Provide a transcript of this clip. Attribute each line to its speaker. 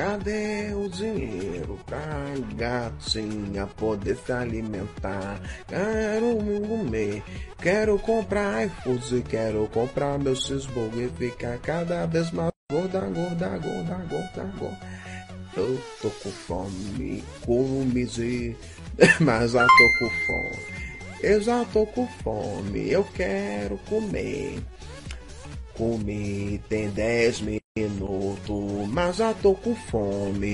Speaker 1: Cadê o dinheiro pra gatinha poder se alimentar? Quero comer, quero comprar iFood, quero comprar meu cheeseburger e ficar cada vez mais gorda, gorda, gorda, gorda, gorda. Eu tô com fome, mas já tô com fome. Eu já tô com fome, eu quero comer. Comi tem 10 minutos, mas já tô com fome.